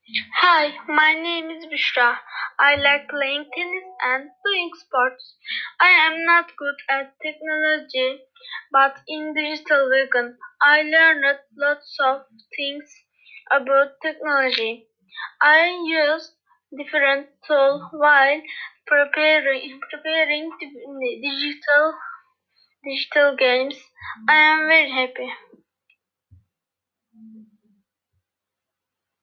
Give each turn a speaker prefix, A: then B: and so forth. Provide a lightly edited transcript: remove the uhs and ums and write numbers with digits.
A: Hi, my name is Bishra. I like playing tennis and doing sports. I am not good at technology, but in digital vegan, I learned lots of things about technology. I use different tools while preparing digital games. I am very happy.